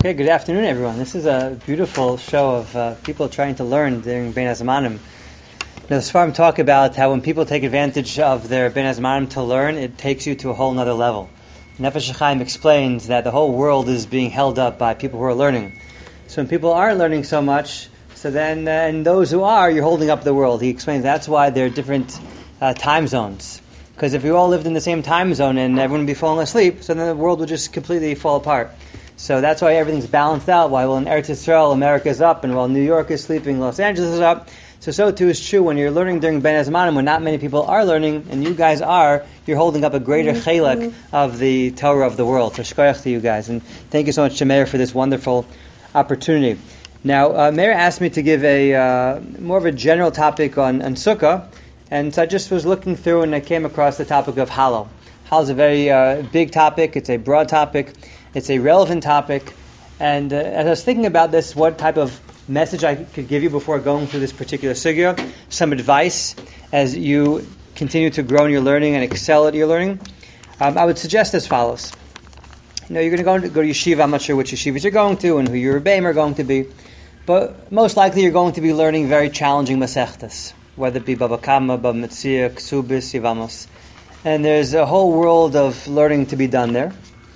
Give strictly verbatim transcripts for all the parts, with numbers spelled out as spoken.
Okay, good afternoon, everyone. This is a beautiful show of uh, people trying to learn during Bein Hazmanim. Now, the Sfarim talk about how when people take advantage of their Bein Hazmanim to learn, it takes you to a whole nother level. Nefesh HaChaim explains that the whole world is being held up by people who are learning. So when people aren't learning so much, so then, uh, and those who are, you're holding up the world. He explains that's why there are different uh, time zones. Because if we all lived in the same time zone and everyone would be falling asleep, so then the world would just completely fall apart. So that's why everything's balanced out. Why, well, in Eretz Yisrael, America is up, and while New York is sleeping, Los Angeles is up. So, so too is true when you're learning during Bein Hazmanim, when not many people are learning, and you guys are, you're holding up a greater chelek of the Torah of the world. So, shkoyach to you guys. And thank you so much to Meir for this wonderful opportunity. Now, uh, Meir asked me to give a uh, more of a general topic on, on Sukkah, and so I just was looking through and I came across the topic of Hallel. Hallel is a very uh, big topic. It's a broad topic. It's a relevant topic, and uh, as I was thinking about this, what type of message I could give you before going through this particular sugya, some advice as you continue to grow in your learning and excel at your learning, um, I would suggest as follows. You know, you're going to go to, go to yeshiva. I'm not sure which yeshivas you're going to and who your rebbeim are going to be, but most likely you're going to be learning very challenging masechtas, whether it be Baba Kama, Baba Metzia, Ksubis, Yevamos. And there's a whole world of learning to be done there.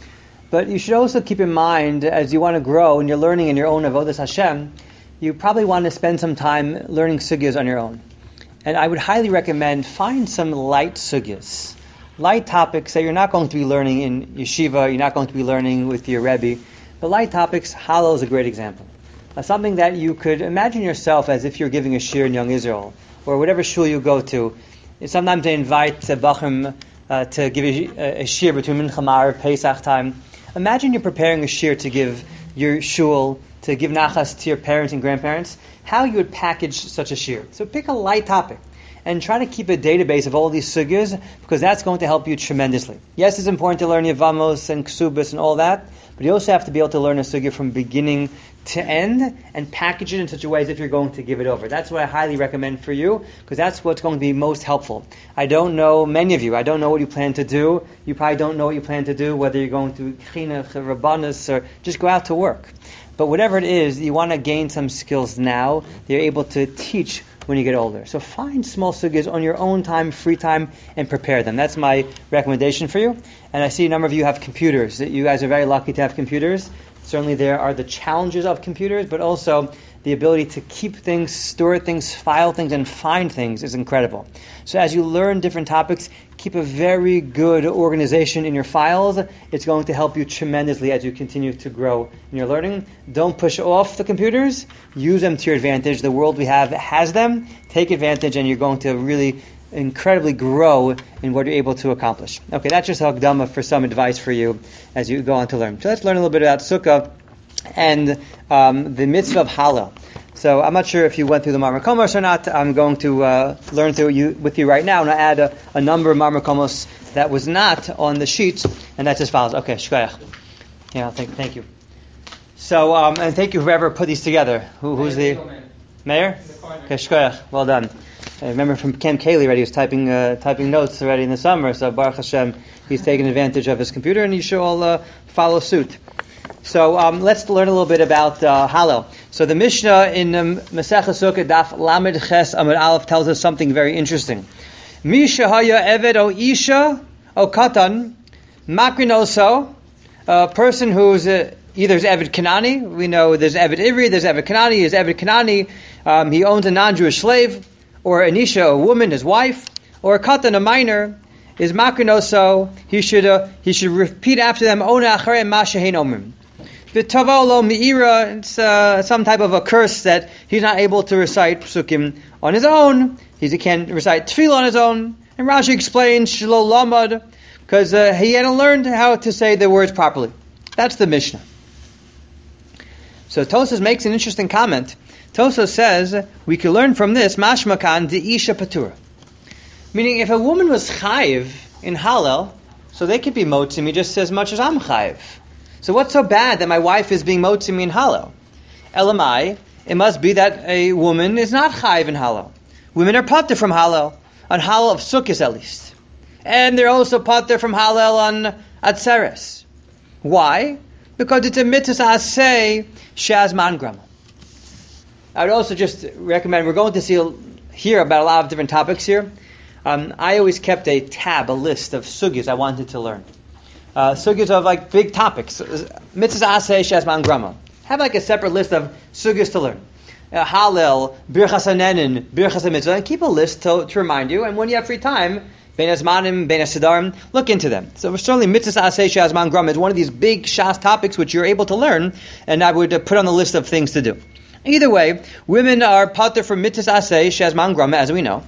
But you should also keep in mind, as you want to grow and you're learning in your own Avodas Hashem, you probably want to spend some time learning sugyas on your own. And I would highly recommend find some light sugyas, light topics that you're not going to be learning in yeshiva, you're not going to be learning with your Rebbe, but light topics. Hallel is a great example. Uh, something that you could imagine yourself as if you're giving a shir in Young Israel, or whatever shul you go to. Sometimes they invite uh, Bachim uh, to give a, a shir between Mincha Ma'ariv, Pesach time. Imagine you're preparing a shir to give your shul, to give nachas to your parents and grandparents, how you would package such a shir. So pick a light topic and try to keep a database of all these sugyas, because that's going to help you tremendously. Yes, it's important to learn Yevamos and Ksubis and all that, but you also have to be able to learn a sugya from beginning to end and package it in such a way as if you're going to give it over. That's what I highly recommend for you, because that's what's going to be most helpful. I don't know many of you. I don't know what you plan to do. You probably don't know what you plan to do, whether you're going to chinuch, rabbanus, or just go out to work. But whatever it is, you want to gain some skills now that you're able to teach when you get older. So find small sugyas on your own time, free time, and prepare them. That's my recommendation for you. And I see a number of you have computers. You guys are very lucky to have computers. Certainly there are the challenges of computers, but also the ability to keep things, store things, file things, and find things is incredible. So as you learn different topics, keep a very good organization in your files. It's going to help you tremendously as you continue to grow in your learning. Don't push off the computers. Use them to your advantage. The world we have has them. Take advantage, and you're going to really incredibly grow in what you're able to accomplish. Okay, that's just Hagdama for some advice for you as you go on to learn. So let's learn a little bit about Sukkah and um, the mitzvah of Hallel. So I'm not sure if you went through the Marmar Komos or not. I'm going to uh, learn through you with you right now, and I add a, a number of Marmar Komos that was not on the sheets, and that's as follows. Okay, shkoyach. Yeah, thank, thank you. So, um, and thank you whoever put these together. Who, who's the mayor? Okay, shkoyach. Well done. I remember from Ken Cayley already, he was typing uh, typing notes already in the summer, so Baruch Hashem, he's taking advantage of his computer, and you should all uh, follow suit. So um, let's learn a little bit about uh, Hallel. So the Mishnah in um, Masechah Sukkah, Daf Lamed Ches Amud Aleph, tells us something very interesting. Misha haya eved o isha o katan makrin oso, a person who's uh, either is Eved Kanani. We know there's Eved Ivri, there's Eved Kanani, there's Eved Kanani. Um, he owns a non-Jewish slave, or Anisha, a woman, his wife, or a katan, a minor, is makrinoso. He should uh, he should repeat after them. Ona acharei ma shehein omrim. V'tavo lo meira. It's uh, some type of a curse that he's not able to recite psukim on his own. He can't recite tefillah on his own. And Rashi explains shelo lamad, because uh, he hadn't learned how to say the words properly. That's the Mishnah. So Tosas makes an interesting comment. Tosas says we can learn from this mashmakan de isha patura, meaning if a woman was chayiv in Hallel, so they could be motzimi just as much as I'm chayiv. So what's so bad that my wife is being motzimi in Hallel? Elamai, it must be that a woman is not chayiv in Hallel. Women are pater from Hallel, on Hallel of Sukkot at least, and they're also pater from Hallel on Atzeres. Why? because it's a mitzvah aseh shazman grama. I would also just recommend, we're going to see hear about a lot of different topics here. Um, I always kept a tab, a list of sugyas I wanted to learn. Uh, sugyas of like big topics. Mitzvah aseh shazman grama. Have like a separate list of sugyas to learn. Uh, Hallel, Birchas Hanenin, Birchas HaMitzvah, and keep a list to, to remind you. And when you have free time, Bein Hazmanim, Bein HaSidarim, look into them. So certainly Mitzvah Aseh Shazman Grama is one of these big Shas topics which you're able to learn, and I would uh, put on the list of things to do. Either way, women are pater from Mitzvah Aseh Shazman Grama, as we know,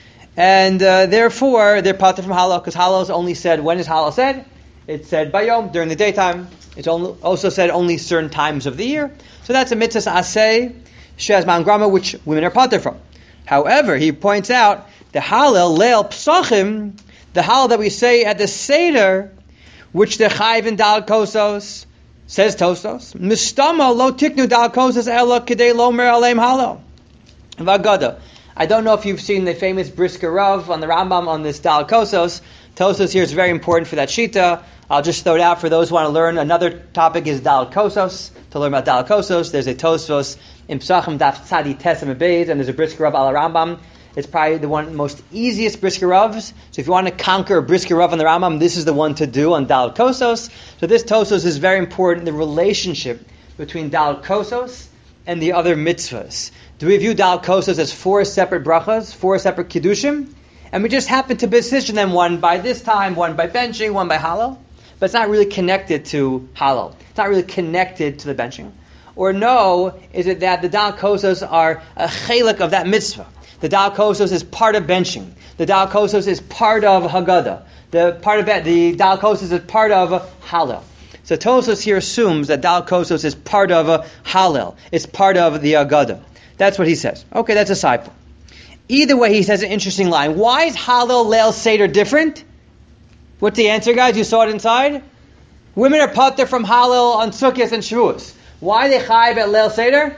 and uh, therefore they're pater from Hallel, because Hallel is only said, when is Hallel said? It's said Bayom, during the daytime. It's only, also said only certain times of the year. So that's a Mitzvah Aseh Shazman Grama, which women are pater from. However, he points out the Hallel Leil Psachim, the Hallel that we say at the Seder, which the Chayv in Dal Kosos, says Tostos, Mistama lo tiknu Dal Kosos ela kidei lomer aleim Hallel. Vagada. I don't know if you've seen the famous Brisker Rav on the Rambam on this Dal Kosos. Tostos here is very important for that Shita. I'll just throw it out for those who want to learn. Another topic is Dal Kosos. To learn about Dal Kosos, there's a Tosfos in Psachim Daf Tzadi Tesem Abeid, and there's a Brisker Rav al Rambam. It's probably the one most easiest Brisker Ravs. So if you want to conquer a Brisker Rav on the Rambam, this is the one to do on Dal Kosos. So this Tosos is very important, the relationship between Dal Kosos and the other mitzvahs. Do we view Dal Kosos as four separate brachas, four separate kiddushim? And we just happen to position them one by this time, one by benching, one by Hallel? But it's not really connected to Hallel. It's not really connected to the benching. Or no, is it that the Dal Kosos are a chelik of that mitzvah? The Dal Kosos is part of benching. The Dal Kosos is part of Haggadah. The part of it, the Dal Kosos is part of Hallel. So Tosos here assumes that Dal Kosos is part of Hallel. It's part of the Haggadah. That's what he says. Okay, that's a side point. Either way, he says an interesting line. Why is Hallel Leil Seder different? What's the answer, guys? You saw it inside? Women are pater from Hallel on Sukkot and Shavuos. Why are they chayiv at Leil Seder?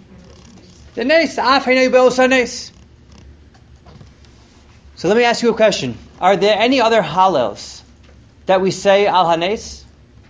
The nes, af heinei be'osa nes. So let me ask you a question. Are there any other Hallels that we say al hanes?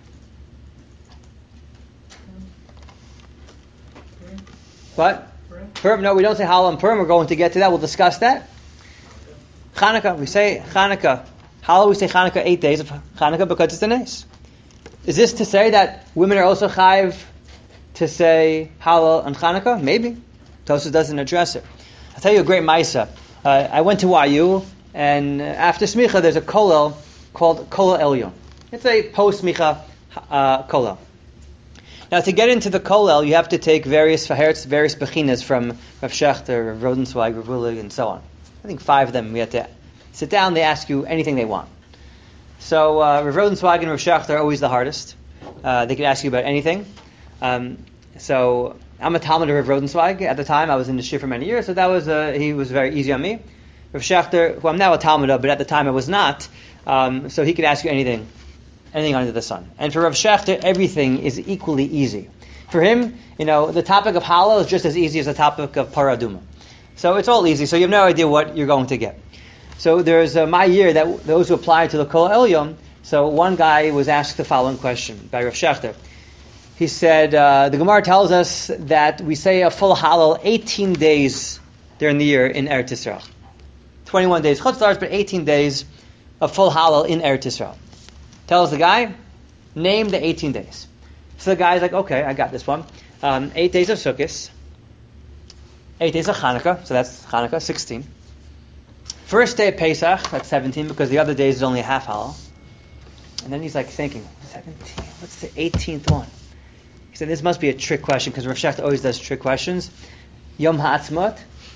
What? Purim? No, we don't say Hallel on Purim. We're going to get to that. We'll discuss that. Chanukah, we say Chanukah. Hallel, we say Chanukah eight days of Chanukah because it's the nes. Is this to say that women are also chayiv to say Hallel on Chanukah? Maybe. Tosfos doesn't address it. I'll tell you a great Maisa. Uh, I went to Y U, and after Smicha, there's a kollel called Kollel Elyon. It's a post-Smicha uh, kollel. Now, to get into the kollel, you have to take various faherts, various bechinas from Rav Shechter, Rav Rosenzweig, Rav Willig, and so on. I think five of them. We have to sit down. They ask you anything they want. So uh, Rav Rosenzweig and Rav Shechter are always the hardest. Uh, they can ask you about anything. Um, so I'm a Talmud of Rav Rosenzweig. At the time, I was in the shir for many years, so that was uh, he was very easy on me. Rav Shechter, who I'm now a Talmud of, but at the time I was not, um, so he could ask you anything, anything under the sun. And for Rav Shechter, everything is equally easy. For him, you know, the topic of Hallel is just as easy as the topic of Paraduma. So it's all easy, so you have no idea what you're going to get. So there's uh, my year that those who applied to the Kollel Elyon, so one guy was asked the following question by Rav Shechter. He said, uh, the Gemara tells us that we say a full Hallel eighteen days during the year in Eretz Yisrael. twenty-one days Chutz La'aretz, but eighteen days of full Hallel in Eretz Yisrael. Tells the guy, name the eighteen days. So the guy's like, okay, I got this one. Um, eight days of Sukkot, eight days of Chanukah, so that's Chanukah, sixteen. First day of Pesach, that's seventeen, because the other days is only a half Hallel. And then he's like thinking, seventeen, what's the eighteenth one? He said, this must be a trick question, because Rav Shechter always does trick questions. Yom HaAtzmaut.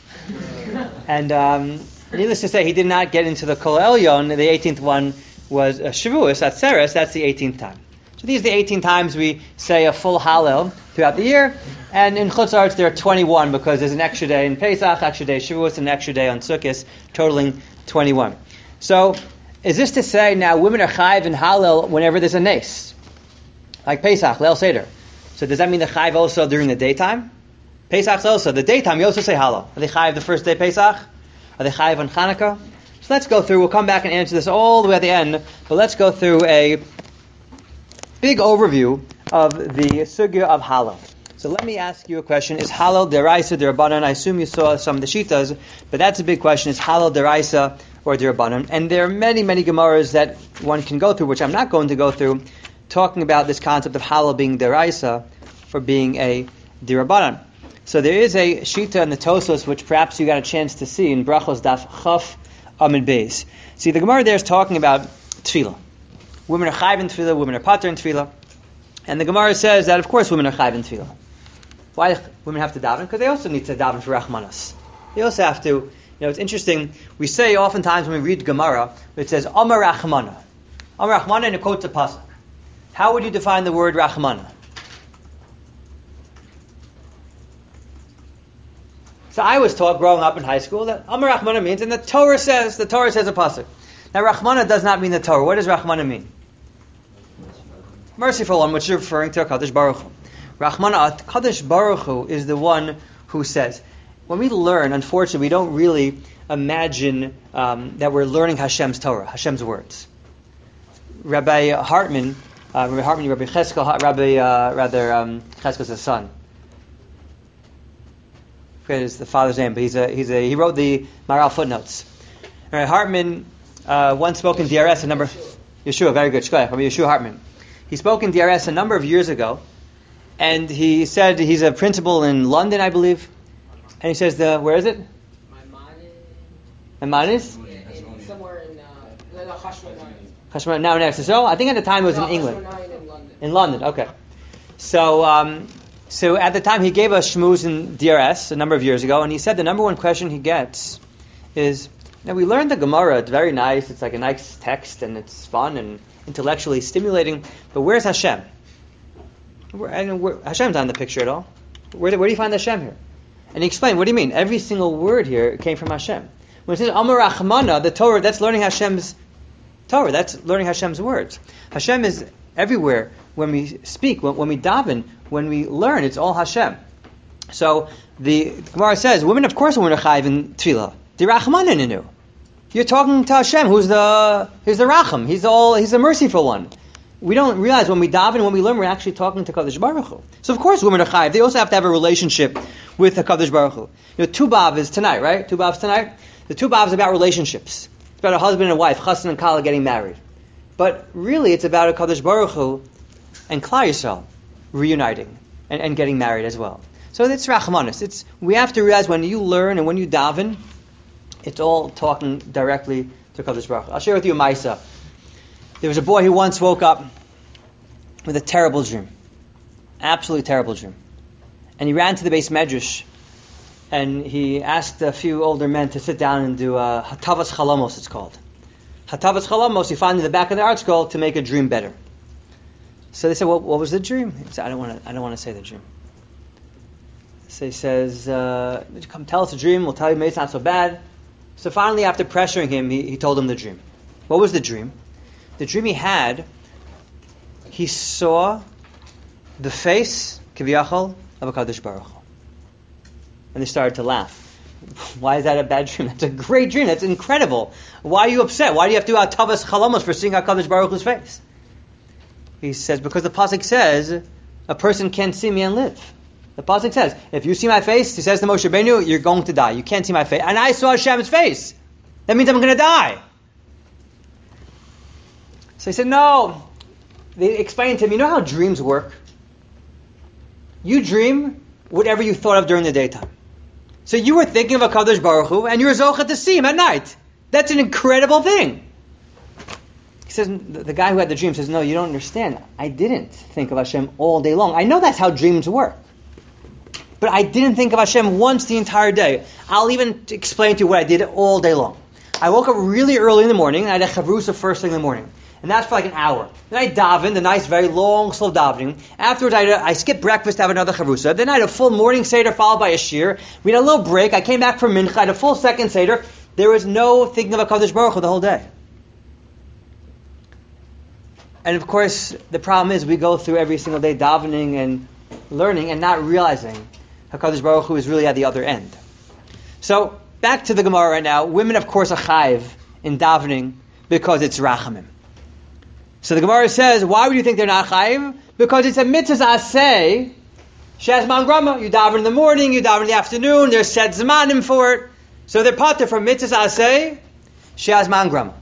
And um, needless to say, he did not get into the Kollel Elyon. The eighteenth one was uh, Shavuos, that's Seres, that's the eighteenth time. So these are the eighteen times we say a full Hallel throughout the year. And in Chutz La'aretz there are twenty-one, because there's an extra day in Pesach, extra day Shavuos, and an extra day on Sukkot, totaling twenty-one. So, is this to say now women are chayiv in Hallel whenever there's a nes? Like Pesach, Leil Seder. So does that mean they're chayiv also during the daytime? Pesach's also, the daytime, you also say Hallel. Are they chayiv the first day Pesach? Are they chayiv on Chanukah? So let's go through, we'll come back and answer this all the way at the end, but let's go through a big overview of the sugya of halal. So let me ask you a question. Is halal deraisa derabanan? I assume you saw some of the shitas, but that's a big question. Is halal deraisa or derabanan? And there are many, many Gemaras that one can go through, which I'm not going to go through, talking about this concept of halal being deraisa or being a derabanan. So there is a shita in the Tosos, which perhaps you got a chance to see in Brachos Daf Chaf Amid Beis. See, the Gemara there is talking about tefillah. Women are chayv in tefillah, women are pater in tefillah. And the Gemara says that, of course, women are chayv in tefillah. Why do women have to daven? Because they also need to daven for Rachmanas. They also have to, you know, it's interesting, we say oftentimes when we read Gemara, it says, Amar Rachmana. Amar Rachmana, and it quotes a pasuk. How would you define the word Rachmana? So I was taught growing up in high school that Amar Rachmana means, and the Torah says, the Torah says a pasuk. Now Rachmana does not mean the Torah. What does Rachmana mean? Merciful one, which is referring to HaKadosh Baruch Hu. Rachmana, HaKadosh Baruch Hu is the one who says. When we learn, unfortunately, we don't really imagine um, that we're learning Hashem's Torah, Hashem's words. Rabbi Hartman, uh, Rabbi Hartman, Rabbi Cheskel, Rabbi, uh, rather, um, Cheskel's his son. I forget his the father's name, but he's a he's a he wrote the Maral footnotes. Rabbi Hartman uh, once spoke in D R S a number. Yeshua, very good. Shkoyach, Rabbi Yeshua Hartman. He spoke in D R S a number of years ago, and he said he's a principal in London, I believe. And he says, the where is it? Maimonides? Yeah, somewhere in uh, Hashmonaim. Hashmonaim. Now next. So I think at the time it was no, in England. In London. In London, okay. So, um, so at the time he gave us shmooze in D R S a number of years ago, and he said the number one question he gets is, now we learned the Gemara. It's very nice. It's like a nice text, and it's fun and intellectually stimulating. But where's Hashem? Where, I don't know, where, Hashem's not in the picture at all. Where do, where do you find Hashem here? And he explained, what do you mean? Every single word here came from Hashem. When it says Amar Rachmana, the Torah, that's learning Hashem's Torah. That's learning Hashem's words. Hashem is everywhere when we speak, when, when we daven, when we learn. It's all Hashem. So the Gemara says, women, of course, women are chayiv in tefillah. The Rachmana ninu. You're talking to Hashem, who's the who's the Racham. He's the all. He's the merciful one. We don't realize when we daven, when we learn, we're actually talking to Kadosh Baruch Hu. So of course, women are chayiv. They also have to have a relationship with the Kadosh Baruch Hu. You know, Tu B'Av is tonight, right? Tu B'Av is tonight. The Tu B'Av is about relationships. It's about a husband and a wife, Chassan and Kala, getting married. But really, it's about a Kadosh Baruch Hu and Klal Yisrael reuniting and, and getting married as well. So it's Rachmanis. It's we have to realize when you learn and when you daven, it's all talking directly to Kadosh Baruch Hu. I'll share with you a Maisa. There was a boy who once woke up with a terrible dream. Absolutely terrible dream. And he ran to the Beis Medrash and he asked a few older men to sit down and do uh, Hatavas Chalamos, it's called. Hatavas Chalamos, you find in the back of the art scroll to make a dream better. So they said, well, what was the dream? He said, I don't want to I don't want to say the dream. So he says, uh, come tell us the dream, we'll tell you maybe it's not so bad. So finally, after pressuring him, he, he told him the dream. What was the dream? The dream he had, he saw the face, Kiviyachol, of HaKadosh Baruch Hu. And they started to laugh. Why is that a bad dream? That's a great dream. That's incredible. Why are you upset? Why do you have to do Hatavas Chalamos for seeing HaKadosh Baruch Hu's face? He says, because the Pasuk says, a person can't see me and live. The Pasuk says, if you see my face, he says to Moshe Rabbeinu, you're going to die. You can't see my face. And I saw Hashem's face. That means I'm going to die. So he said, no. They explained to him, you know how dreams work? You dream whatever you thought of during the daytime. So you were thinking of HaKadosh Baruch Hu, and you were zocheh to see him at night. That's an incredible thing. He says, the guy who had the dream says, no, you don't understand. I didn't think of Hashem all day long. I know that's how dreams work. But I didn't think of Hashem once the entire day. I'll even explain to you what I did all day long. I woke up really early in the morning, and I had a chavrusa first thing in the morning. And that's for like an hour. Then I davened, a nice, very long, slow davening. Afterwards, I, I skipped breakfast to have another chavrusa. Then I had a full morning seder followed by a shir. We had a little break. I came back from mincha. I had a full second seder. There was no thinking of HaKadosh Baruch Hu the whole day. And of course, the problem is we go through every single day davening and learning and not realizing HaKadosh Baruch Hu is really at the other end. So, back to the Gemara right now. Women, of course, are chayiv in davening because it's rachamim. So the Gemara says, why would you think they're not chayiv? Because it's a mitzvah aseh, shazman grama. You daven in the morning, you daven in the afternoon, there's set zmanim for it. So they're pater from mitzvah aseh, shazman grama.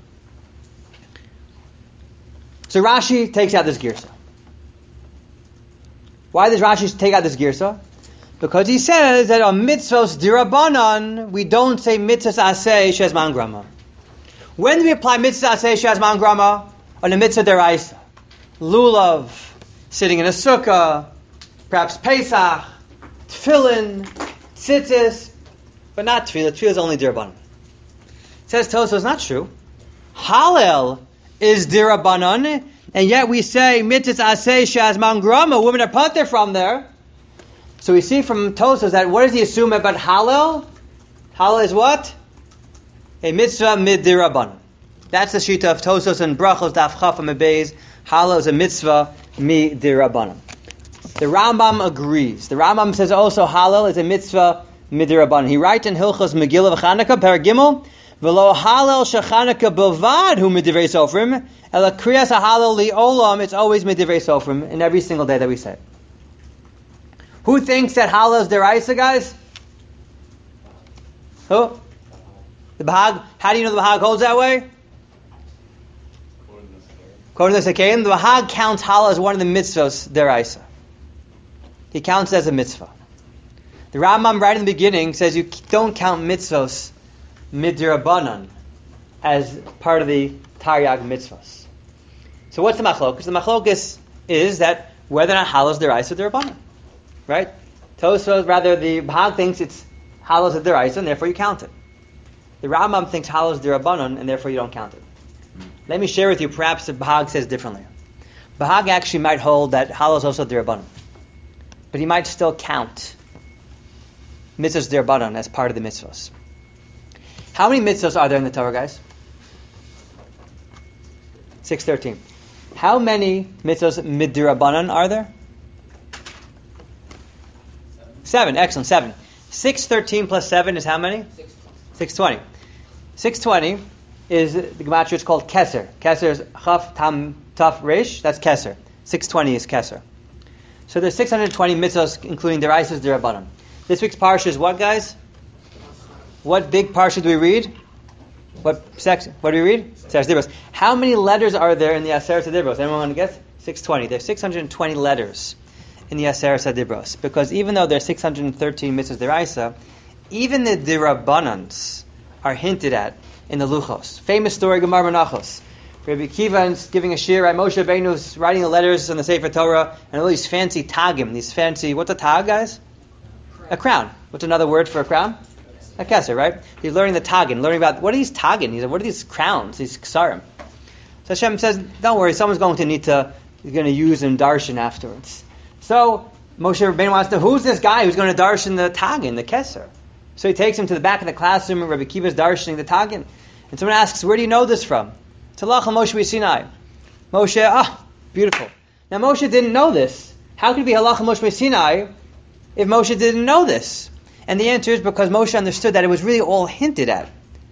So Rashi takes out this girsa. Why does Rashi take out this girsa? Because he says that on mitzvos dirabanan, we don't say mitzvahs aseh shezman grama. When do we apply mitzvahs aseh shezman grama? On a mitzvah deraisa. Lulav, sitting in a sukkah, perhaps Pesach, tefillin, tzitzis, but not tefillah. Tefillah is only dirabanan. It says Tosfos, it's not true. Hallel is dirabanan, and yet we say mitzvahs aseh shezman grama. Women are pater from there. So we see from Tosfos that what does he assume about Hallel? Hallel is what? A mitzvah mid-dirabanan. That's the shita of Tosfos and Brachos Daf Chaf Amebez. Hallel is a mitzvah mid-dirabanan. The Rambam agrees. The Rambam says also Hallel is a mitzvah mid-dirabanan. He writes in Hilchos Megillah v'Chanukah, Paragimel, V'lo Hallel shechanukah bilvad hu mid-divrei sofrim, ela kriyas ha'Hallel li'olam, it's always mid-divrei sofrim in every single day that we say. Who thinks that Hallel is deraisa, guys? Who? The Bahag. How do you know the Bahag holds that way? According to the Sekayin, the Bahag counts Hallel as one of the mitzvos deraisa. He counts it as a mitzvah. The Rambam, right in the beginning, says you don't count mitzvos mid-dirabanan as part of the Taryag mitzvos. So what's the machlokus? The machlokus is that whether or not Hallel is deraisa or derabanan. Right? Tosfos, rather, the Bahag thinks it's Hallel is a deraisa, and therefore you count it. The Rambam thinks Hallel is derabanan, and therefore you don't count it. Let me share with you, perhaps the Bahag says differently. Bahag actually might hold that Hallel is also derabanan, but he might still count mitzvahs derabanan as part of the mitzvahs. How many mitzvahs are there in the Torah, guys? six thirteen. How many mitzvahs mid-derabanan are there? Seven. Excellent. Seven. six thirteen plus seven is how many? six twenty. six twenty is, the gematria is called Keser. Keser is Chaf, Tam, Taf, Resh. That's Keser. six twenty is Keser. So there's six hundred twenty mitzvahs, including deraisas, derabanan. This week's parsha is what, guys? What big parsha do we read? What section? What do we read? Aseret Dibros. How many letters are there in the Aseret Dibros? Anyone want to guess? six twenty. There's six hundred twenty letters in the Aseret Dibros, because even though there's six hundred thirteen mitzvahs deraisa, even the derabanans are hinted at in the Luchos. Famous story, Gemara Menachos. Rabbi Kiva is giving a shir, right? Moshe Rabbeinu is writing the letters on the Sefer Torah, and all these fancy tagim, these fancy, what's a tag, guys? A crown. What's another word for a crown? A keser, right? He's learning the tagin, learning about, what are these tagin? He's like, what are these crowns, these ksarim? So Hashem says, don't worry, someone's going to need to, he's going to use in darshan afterwards. So Moshe Rabbeinu wants to, who's this guy who's going to darshan the tagin, the keser? So he takes him to the back of the classroom, and Rabbi Kiva is darshaning the tagin. And someone asks, where do you know this from? It's Allah Moshe Sinai. Moshe, ah, beautiful. Now Moshe didn't know this. How could it be Halacha Moshe Sinai if Moshe didn't know this? And the answer is because Moshe understood that it was really all hinted at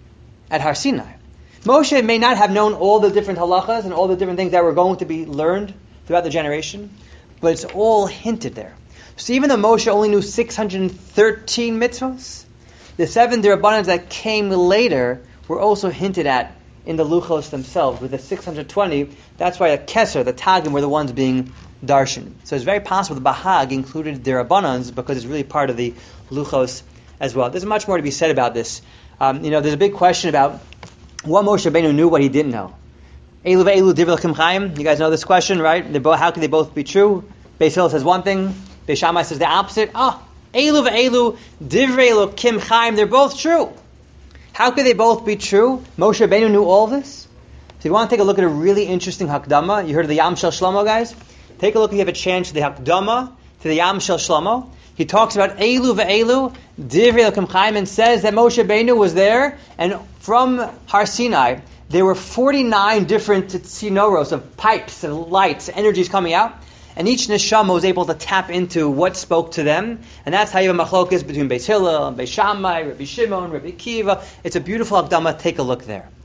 at Har Sinai. Moshe may not have known all the different halachas and all the different things that were going to be learned throughout the generation, but it's all hinted there. So even though Moshe only knew six hundred thirteen mitzvahs, the seven derabanans that came later were also hinted at in the luchos themselves. With the six hundred twenty, that's why the keser, the tagim, were the ones being darshan. So it's very possible the Bahag included derabanans because it's really part of the luchos as well. There's much more to be said about this. Um, you know, there's a big question about what Moshe Rabbeinu knew, what he didn't know. Elu ve'elu divrei l'kim chayim. You guys know this question, right? They both, how can they both be true? Beis Hillel says one thing, Beis Shammai says the opposite. Ah, elu ve'elu divrei l'kim chayim. They're both true. How could they both be true? Moshe Rabbeinu knew all this. So if you want to take a look at a really interesting Hakdama, you heard of the Yam Shel Shlomo, guys? Take a look if you have a chance to the Hakdama, to the Yam Shel Shlomo. He talks about Elu ve'elu, Divrei L'Kim Chaim, and says that Moshe Rabbeinu was there, and from Har Sinai, there were forty-nine different tzinoros of pipes and lights, energies coming out, and each neshama was able to tap into what spoke to them, and that's how you have a machlokas between Beis Hillel and Beis Shammai, Rabbi Shimon, Rabbi Kiva. It's a beautiful Hakdama. Take a look there.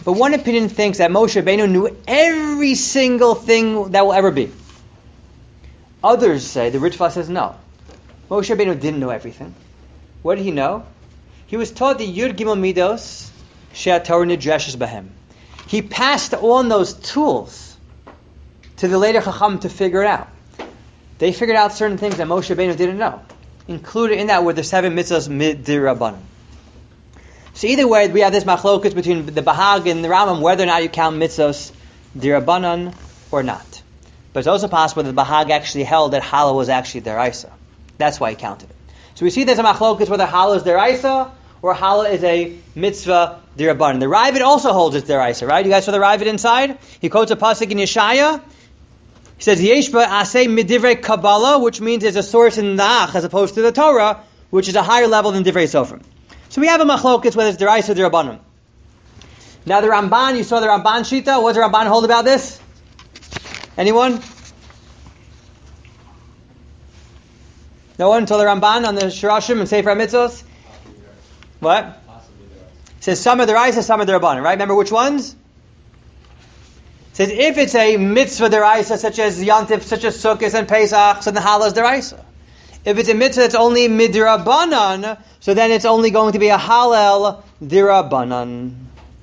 But one opinion thinks that Moshe Rabbeinu knew every single thing that will ever be. Others say, the Ritva says no. Moshe Rabbeinu didn't know everything. What did he know? He was taught the Yud Gimel Midos She'atorah Nidreshes Bahem. He passed on those tools to the later Chacham to figure it out. They figured out certain things that Moshe Rabbeinu didn't know. Included in that were the seven mitzvahs midirabbanan. So either way, we have this machlokus between the Bahag and the Rambam whether or not you count mitzvahs dirabbanan or not. But it's also possible that the Bahag actually held that Halal was actually deraisa. That's why he counted it. So we see there's a machlokus whether Halal is deraisa or Halal is a mitzvah dirabbanan. The Ravid also holds it's deraisa, right? You guys saw the Ravid inside? He quotes a pasuk in Yeshaya. He says, Yeshba asay midivrei Kabbalah, which means there's a source in Nach as opposed to the Torah, which is a higher level than Divrei Sofrim. So we have a machlokus whether it's deraisa or dirabbanan. Now the Ramban, you saw the Ramban Shita. What does the Ramban hold about this? Anyone? No one saw the Ramban on the Shirashim and Sefer HaMitzvos? What? It says some are deraisa, some are dirabbanan, right? Remember which ones? It says if it's a mitzvah deraisa, such as Yantif, such as Sukkot and Pesach, so the Halal is deraisa. If it's a mitzvah that's only midrabanan, so then it's only going to be a halal dirabanan.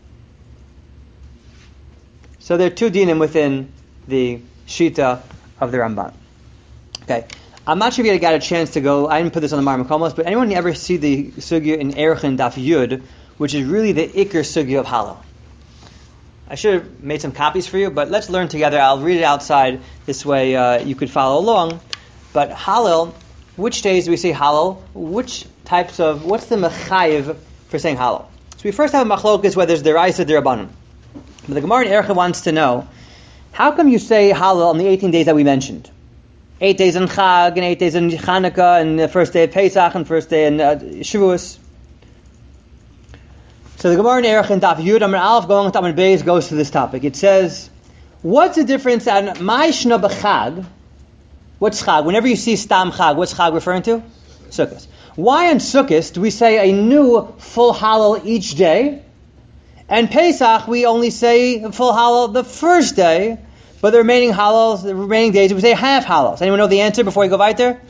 So there are two dinim within the shita of the Ramban. Okay, I'm not sure if you got a chance to go. I didn't put this on the Mar Makomos, but anyone ever see the sugya in Erech and Daf Yud, which is really the ikar sugya of halal? I should have made some copies for you, but let's learn together. I'll read it outside. This way uh, you could follow along. But halal, which days do we say halal? Which types of, what's the mechayiv for saying halal? So we first have a machlokas whether it's deraisa or derabanan. But the Gemara in Erech wants to know, how come you say halal on the eighteen days that we mentioned? Eight days in Chag, and eight days in Chanukah, and the first day of Pesach, and first day in uh, Shavuos. So the Gemara in Erech and Daf Yud Amar Aleph going to Amar Beis goes to this topic. It says, what's the difference on my shna b'chag? What's chag? Whenever you see stam chag, what's chag referring to? Sukkot. Why on Sukkot do we say a new full halal each day? And Pesach we only say full halal the first day, but the remaining halals, the remaining days we say half halals. Anyone know the answer before you go right there?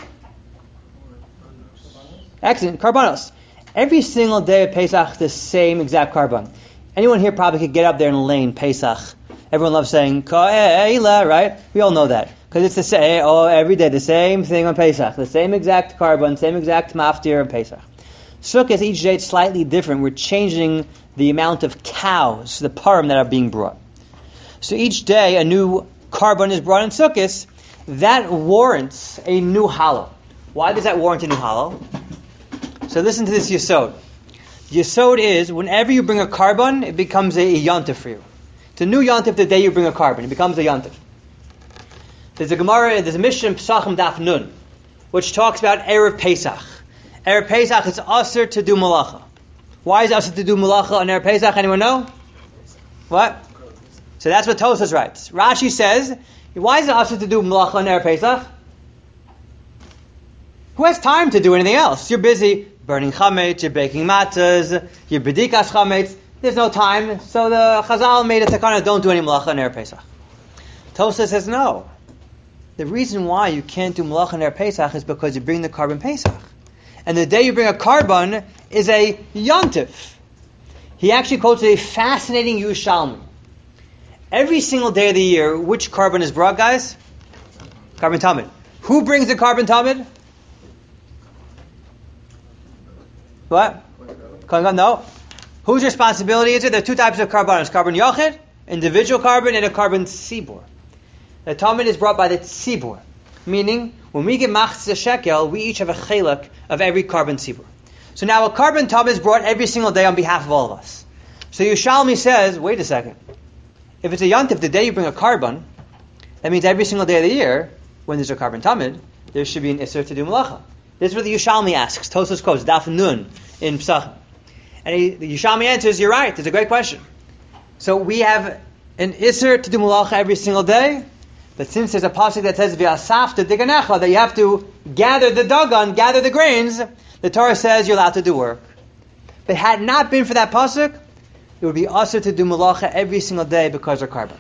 Excellent. Karbanos. Every single day of Pesach, the same exact carbon. Anyone here probably could get up there and lane Pesach. Everyone loves saying Ka'ela, right? We all know that because it's the same. Oh, every day the same thing on Pesach, the same exact carbon, same exact maftir on Pesach. Sukkot each day it's slightly different. We're changing the amount of cows, the parim that are being brought. So each day a new carbon is brought in Sukkot. That warrants a new halal. Why does that warrant a new halal? So listen to this yesod. Yesod is, whenever you bring a carbon, it becomes a, a yontif for you. It's a new yontif the day you bring a carbon. It becomes a yontif. There's a Gemara, there's a Mishnah in Pesachim Daf Nun, which talks about Erev Pesach. Erev Pesach is usher to do malacha. Why is it usher to do malacha on Erev Pesach? Anyone know? What? So that's what Tosas writes. Rashi says, why is it usher to do malacha on Erev Pesach? Who has time to do anything else? You're busy burning chametz, you're baking matzahs, you're bedikas chametz. There's no time. So the Chazal made a takana, don't do any malacha on Erev Pesach. Tosas says no. The reason why you can't do malacha on Erev Pesach is because you bring the carbon Pesach. And the day you bring a carbon is a yontif. He actually quotes a fascinating Yerushalmi. Every single day of the year, which carbon is brought, guys? Carbon tamid. Who brings the carbon tamid? What? No. Whose responsibility is it? There are two types of carbon. Carbon yochid, individual carbon, and a carbon tzibur. The tamid is brought by the tzibur, meaning when we get machzah shekel, we each have a chelak of every carbon tzibur. So now a carbon tamid is brought every single day on behalf of all of us. So Yerushalmi says, wait a second. If it's a yontif, the day you bring a carbon, that means every single day of the year, when there's a carbon tamid, there should be an isser to do malacha. This is what the Yerushalmi asks. Tosas quotes Daf Nun in Pesachim, and he, the Yerushalmi answers, "You're right. It's a great question." So we have an isser to do malacha every single day, but since there's a pasuk that says v'asafta diganecha that you have to gather the dagan, gather the grains, the Torah says you're allowed to do work. But had it not been for that pasuk, it would be usher to do malacha every single day because they're carbon.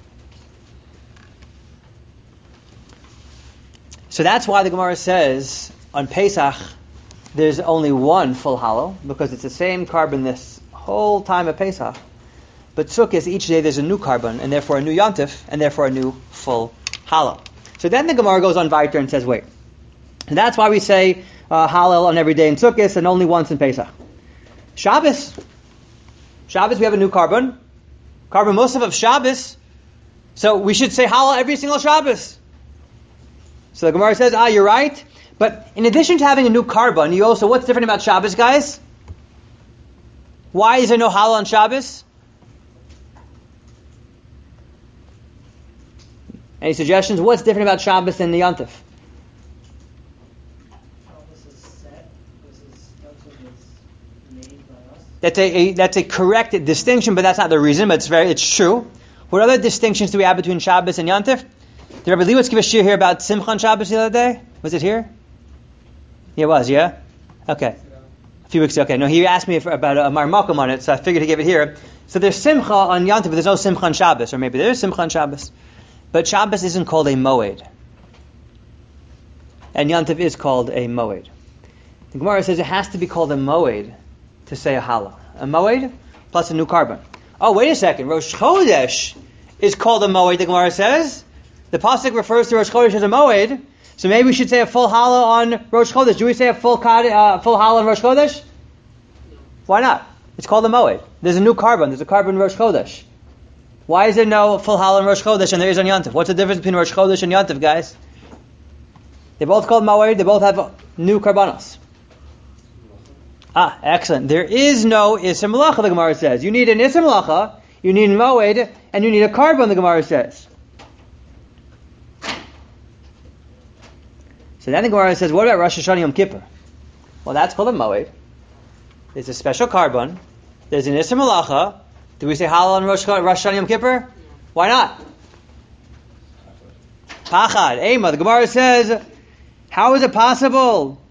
So that's why the Gemara says on Pesach there's only one full halal, because it's the same carbon this whole time of Pesach. But Sukkot, each day there's a new carbon, and therefore a new yontif, and therefore a new full halal. So then the Gemara goes on weiter and says, wait. And that's why we say uh, halal on every day in Sukkot and only once in Pesach. Shabbos. Shabbos we have a new carbon. Carbon Musaf of Shabbos. So we should say halal every single Shabbos. So the Gemara says, ah, you're right. But in addition to having a new carbon, you also, what's different about Shabbos, guys? Why is there no halal on Shabbos? Any suggestions? What's different about Shabbos and the Yontif? Shabbos is set because that's what was made by us. That's a, a that's a correct distinction, but that's not the reason. But it's very it's true. What other distinctions do we have between Shabbos and Yontif? Did Rabbi Liwitz give a shir here about Simcha on Shabbos the other day? Was it here? Yeah, it was. Yeah. Okay. A few weeks ago. Okay. No, he asked me if, about a Mar Makom on it, so I figured to give it here. So there's Simcha on Yontif, but there's no Simcha on Shabbos, or maybe there is Simcha on Shabbos. But Shabbos isn't called a moed. And Yontif is called a moed. The Gemara says it has to be called a moed to say a halal. A moed plus a new carbon. Oh, wait a second. Rosh Chodesh is called a moed, the Gemara says. The pasuk refers to Rosh Chodesh as a moed. So maybe we should say a full halal on Rosh Chodesh. Do we say a full uh, full halal on Rosh Chodesh? Why not? It's called a moed. There's a new carbon. There's a carbon in Rosh Chodesh. Why is there no full halal on Rosh Chodesh and there is on Yontif? What's the difference between Rosh Chodesh and Yontif, guys? They're both called Mawed. They both have new karbanos. Ah, excellent. There is no Isser Malacha, the Gemara says. You need an Isser Malacha, you need a Mawed, and you need a carbon, the Gemara says. So then the Gemara says, what about Rosh Hashanah Yom Kippur? Well, that's called a Mawed. There's a special carbon. There's an Isser Malacha. Do we say halal on Rosh Hashanah Yom Kippur? Why not? Pachad, Ema. The Gemara says, how is it possible?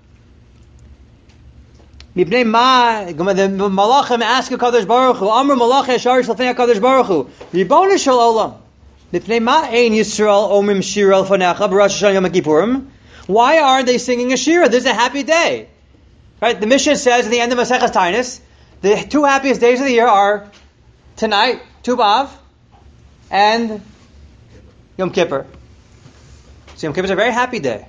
Mipnei ma, the Malachim ask HaKadosh Baruch Hu, Amr Malachim Yashar Shalfnei HaKadosh Baruch Hu, Ribbono Shel Olam, Mipnei ma ein Yisrael omrim shir el fanecha b'Rosh Hashanah Yom Kippurim. Why aren't they singing a shira? This is a happy day. Right? The Mishnah says at the end of Maseches Taanis, the two happiest days of the year are tonight, Tu B'Av, and Yom Kippur. So Yom Kippur is a very happy day.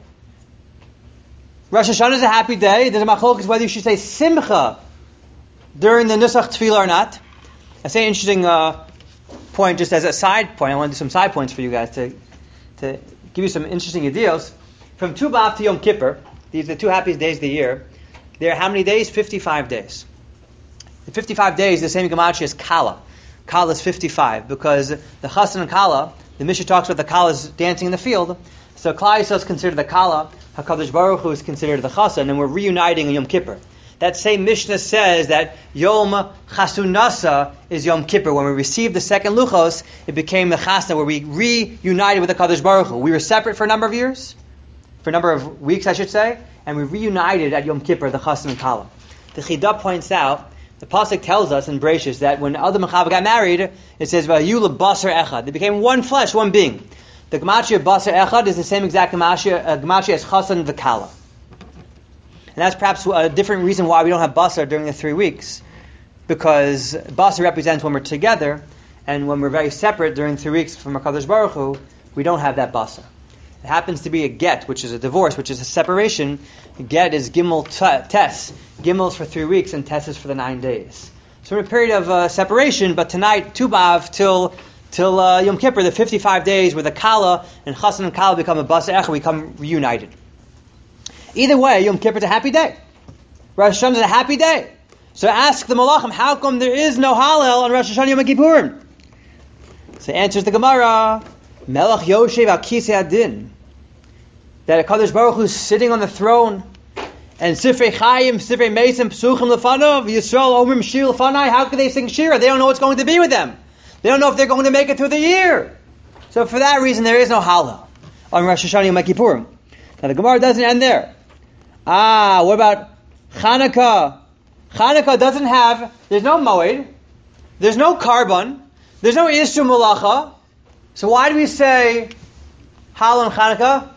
Rosh Hashanah is a happy day. There's a machlokes whether you should say Simcha during the Nusach Tefillah or not. I say an interesting uh, point, just as a side point. I want to do some side points for you guys to to give you some interesting ideas. From Tu B'Av to Yom Kippur, these are the two happiest days of the year. There are how many days? fifty-five days. The fifty-five days, the same gematria as Kala. Kala is fifty-five, because the Chassan and Kala, the Mishnah talks about the Kala is dancing in the field. So Klal Yisrael is considered the Kala, HaKadosh Baruch Hu is considered the Chassan, and we're reuniting in Yom Kippur. That same Mishnah says that Yom Chasunasa is Yom Kippur. When we received the second Luchos, it became the Chasna, where we reunited with the HaKadosh Baruch Hu. We were separate for a number of years, for a number of weeks, I should say, and we reunited at Yom Kippur, the Chassan and Kala. The Chidah points out, the pasuk tells us in Bereishis that when Adam and Chava got married, it says Vayu leBasar Echad. They became one flesh, one being. The gematria Basar Echad is the same exact gematria, uh, gematria as Chassan v'Kala. And that's perhaps a different reason why we don't have Basar during the three weeks. Because Basar represents when we're together, and when we're very separate during three weeks from HaKadosh Baruch Hu, we don't have that Basar. It happens to be a get, which is a divorce, which is a separation. Get is Gimel Tes. Gimel is for three weeks, and Tes is for the nine days. So we're in a period of uh, separation, but tonight, Tu B'Av till till uh, Yom Kippur, the fifty-five days where the Kala and Chassan and Kala become a Basar Echad, we become reunited. Either way, Yom Kippur is a happy day. Rosh Hashanah is a happy day. So ask the Malachim, how come there is no Hallel on Rosh Hashanah Yom Kippurim? So answers the Gemara, Melech Yoshev al Kisei Adin, that HaKadosh Baruch Hu is sitting on the throne, and Sifrei Chaim, Sifrei Mesim, Psuchim Lefanov, Yisrael Omrim Shir Lefanai, how could they sing Shira? They don't know what's going to be with them. They don't know if they're going to make it through the year. So for that reason, there is no Hallel on Rosh Hashanah Yom Kippurim. Now the Gemara doesn't end there. Ah, what about Chanukah? Chanukah doesn't have, there's no Moed. There's no carbon. There's no Isur Malacha. So why do we say Halal on Chanukah?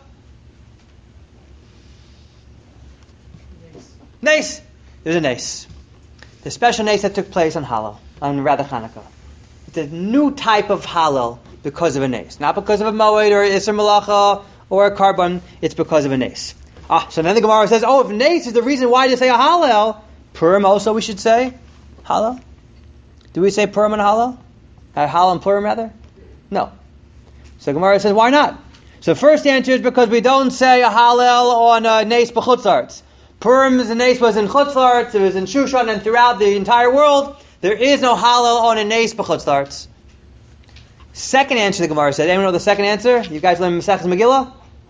Nes. There's a Nes. The special Nes that took place on Halal, on rather Chanukah. It's a new type of Halal because of a Nes. Not because of a Moed or Isur Malacha or a carbon. It's because of a Nes. Ah, so then the Gemara says, oh, if Nes is the reason why to say a Halal, Purim also we should say Halal. Do we say Purim and Halal? Uh, Halal and Purim rather? No. So Gemara says, why not? So first answer is because we don't say a Halal on a Nes b'chutz la'aretz. Purim's Nes was in chutz la'aretz, it was in Shushan, and throughout the entire world, there is no Halal on a Nes b'chutz la'aretz. Second answer the Gemara said. Anyone know the second answer? You guys learn Masechus Megillah?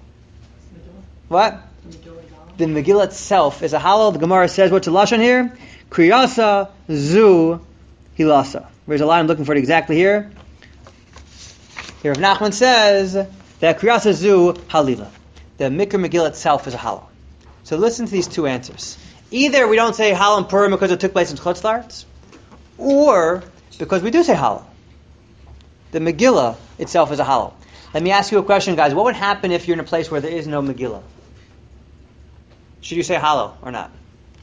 What? The Megillah itself is a Halal. The Gemara says, what's the Lashon here? Kriyasa zu hilasa. There's a line I'm looking for it exactly here. Here, Rav Nachman says that Kriyasa zu halila. The Mikra Megillah itself is a Halal. So listen to these two answers. Either we don't say Halal and Purim because it took place in Chutz La'aretz, or because we do say Halal. The Megillah itself is a Halal. Let me ask you a question, guys. What would happen if you're in a place where there is no Megillah? Should you say Halal or not?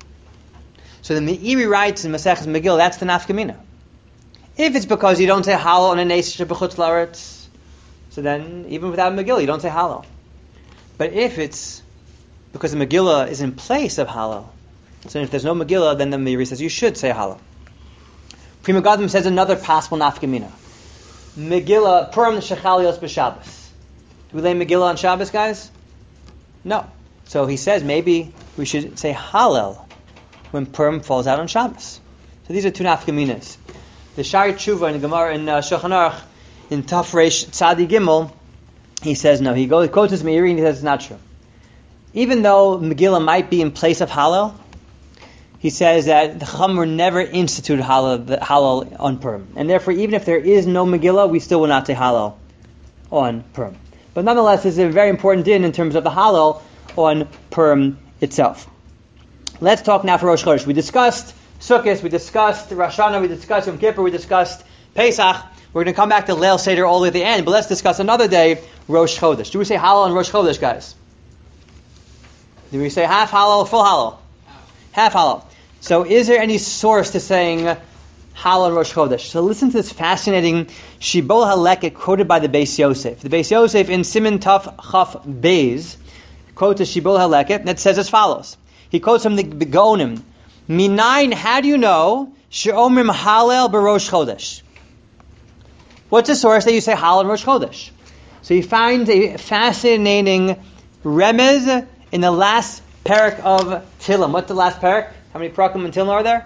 So the Meiri writes in Maseches Megillah, that's the nafkamina. If it's because you don't say Halal on a Nes b'chutz la'aretz, so then even without Megillah, you don't say Halal. But if it's because the Megillah is in place of Halal, so if there's no Megillah, then the Meiri says you should say Halal. Pri Megadim says another possible nafkamina. Megillah, Purim shechalios b'Shabbos. Do we lay Megillah on Shabbos, guys? No. So he says maybe we should say Halal when Purim falls out on Shabbos. So these are two nafkaminas. The Shari Tshuva in the Gemara in uh, Shulchan Aruch in Tafresh Tzadi Gimel, he says no. He goes, he quotes his Meiri and he says it's not true. Even though Megillah might be in place of Halal, he says that the Chacham never instituted Halal, the Halal on Purim. And therefore, even if there is no Megillah, we still will not say Halal on Purim. But nonetheless, this is a very important din in terms of the Halal on Purim itself. Let's talk now for Rosh Chodesh. We discussed Sukkot, we discussed Rosh Hashanah, we discussed Yom Kippur, we discussed Pesach. We're going to come back to Leil Seder all the way at the end, but let's discuss another day, Rosh Chodesh. Do we say Halal on Rosh Chodesh, guys? Do we say half Halal, full Halal? Half, half Halal. So is there any source to saying Halal on Rosh Chodesh? So listen to this fascinating Shibol HaLeket quoted by the Beis Yosef. The Beis Yosef in Siman Taf Chaf Beis quotes a Shibol HaLeket that says as follows. He quotes from the Begonim. Minayin, how do you know she'omrim Halal b'Rosh Chodesh? What's the source that you say Halal on Rosh Chodesh? So he finds a fascinating remez in the last parak of Tilim. What's the last parak? How many parakim in Tilim are there?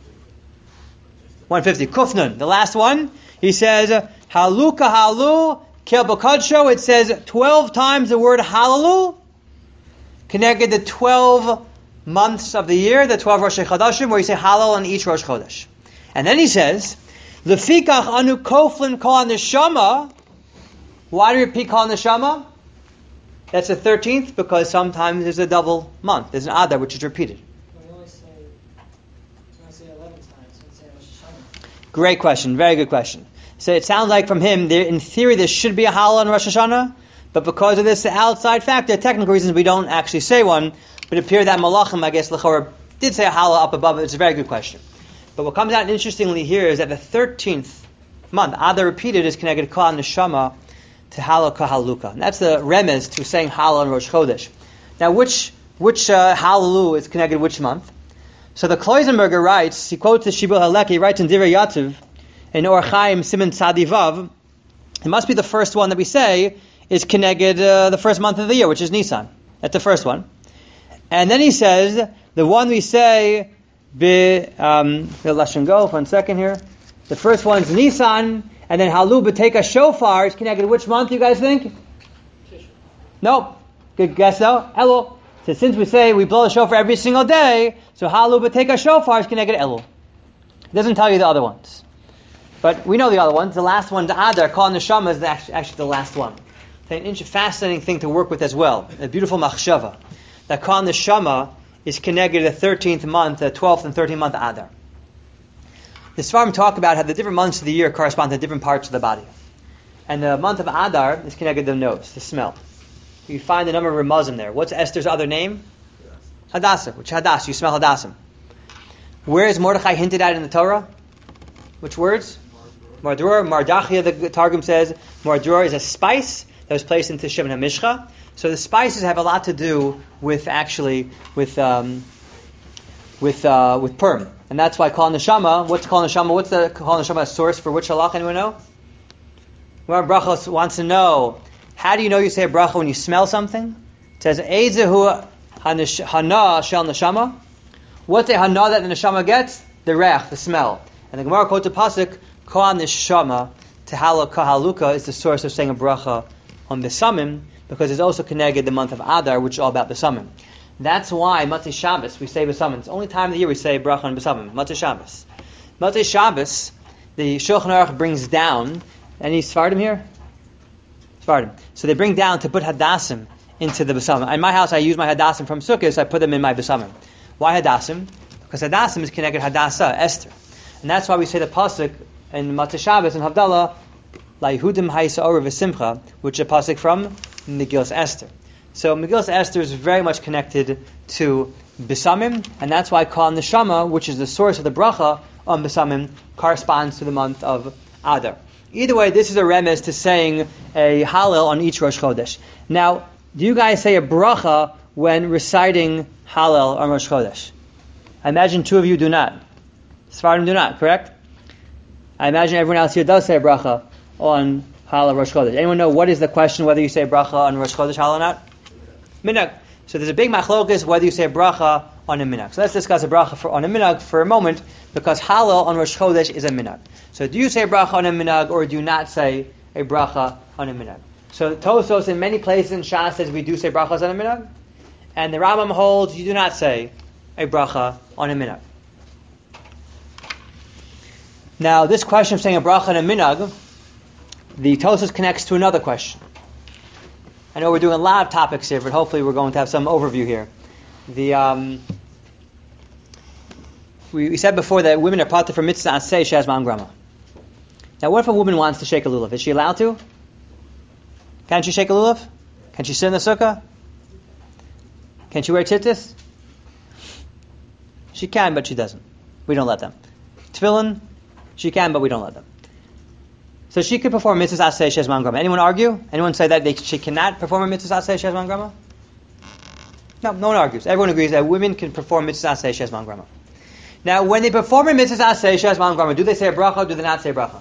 one fifty. Kufnun, the last one. He says, Halu kahalu kel b'kadsho. It says twelve times the word halalu, connected to twelve months of the year, the twelve Rosh Chodashim, where you say halal on each Rosh Chodesh. And then he says, Lefikach anu koflin kol neshama. Why do you repeat kol neshama? That's the thirteenth, because sometimes there's a double month. There's an Adar which is repeated. We only say, we only say eleven times. We say Rosh Hashanah. Great question. Very good question. So it sounds like from him, there, in theory, there should be a halal on Rosh Hashanah, but because of this outside factor, technical reasons, we don't actually say one. But it appeared that Malachim, I guess, L'chorah, did say a halal up above it. It's a very good question. But what comes out interestingly here is that the thirteenth month, Adar repeated, is connected to Kol Neshama, to halal kahaluka. And that's the remez to saying halal on Rosh Chodesh. Now, which which uh, halalu is connected which month? So the Kloisenberger writes, he quotes the Shibul HaLeket, he writes in Divrei Yativ, in Or Chaim Siman Tzadi Vav, it must be the first one that we say is connected uh, the first month of the year, which is Nisan. That's the first one. And then he says, the one we say, be, um, Lashon go, one second here. The first one's Nisan, and then Halu B'Teika Shofar is connected to which month, you guys think? Nope. Good guess though. Elul. So since we say we blow the shofar every single day, so Halu B'Teika Shofar is connected to Elul. It doesn't tell you the other ones. But we know the other ones. The last one, the Adar, Kol Neshama, is actually, actually the last one. It's a fascinating thing to work with as well. A beautiful machshava. That Kol Neshama is connected to the thirteenth month, the twelfth and thirteenth month Adar. the Svarim talk about how the different months of the year correspond to different parts of the body. And the month of Adar is connected to the nose, the smell. You find the number of Ramazim there. What's Esther's other name? Hadassah. Which Hadassah? You smell Hadassah. Where is Mordechai hinted at in the Torah? Which words? Mardror. Mardachia, the Targum says, Mardror is a spice that was placed into Shemon HaMishcha. So the spices have a lot to do with actually with um, with uh, with Purim, and that's why Kol Neshama. What's Kol Neshama? What's the Kol Neshama source for which halach? Anyone know? Gemara Brachos wants to know, how do you know you say a bracha when you smell something? It says Eizehu Hana Shel Neshama. What's a Hana that the Neshama gets? The Reach, the smell. And the Gemara quotes a pasuk, Kol Neshama Tehalo Kahaluka is the source of saying a bracha on Besamim, because it's also connected the month of Adar, which is all about Besamim. That's why Matzah Shabbos we say Besamim. It's the only time of the year we say bracha on Besamim. Matzah Shabbos. Matzah Shabbos, the Shulchan Aruch brings down. Any Sfardim here? Sfardim. So they bring down to put Hadassim into the Besamim. In my house, I use my Hadassim from Sukkot, so I put them in my Besamim. Why Hadassim? Because Hadassim is connected to Hadassah, Esther. And that's why we say the pasuk in Matzah Shabbos and Havdalah, La'Yehudim Ha'Yisa'or V'Simcha, which is a pasuk from Megillas Esther. So Megillas Esther is very much connected to Besamim, and that's why Kol Neshama, which is the source of the bracha on Besamim, corresponds to the month of Adar. Either way, this is a remez to saying a Hallel on each Rosh Chodesh. Now, do you guys say a bracha when reciting Hallel on Rosh Chodesh? I imagine two of you do not. Sfardim do not, correct? I imagine everyone else here does say a bracha on Hallel Rosh Chodesh. Anyone know what is the question, whether you say a bracha on Rosh Chodesh Hallel or not? Minhag. So there's a big machlokas whether you say a bracha on a minhag. So let's discuss a bracha for, on a minhag for a moment, because Hallel on Rosh Chodesh is a minhag. So do you say a bracha on a minhag, or do you not say a bracha on a minhag? So Tosos in many places in Shas says we do say brachas on a minhag, and the Rambam holds you do not say a bracha on a minhag. Now this question of saying a bracha on a minhag, the Tosos connects to another question. I know we're doing a lot of topics here, but hopefully we're going to have some overview here. The um, we, we said before that women are part for mitzvah aseh shehaz ma'am grama. Now, what if a woman wants to shake a lulav? Is she allowed to? Can she shake a lulav? Can she sit in the sukkah? Can she wear tzitzis? She can, but she doesn't. We don't let them. Tefillin, she can, but we don't let them. So she could perform mitzvahs aseh shehaz ma'am grama. Anyone argue? Anyone say that they, she cannot perform a mitzvah aseh shehaz ma'am grama? No, no one argues. Everyone agrees that women can perform mitzvahs aseh shehaz ma'am grama. Now, when they perform a mitzvah aseh shehaz ma'am grama, do they say a bracha or do they not say a bracha?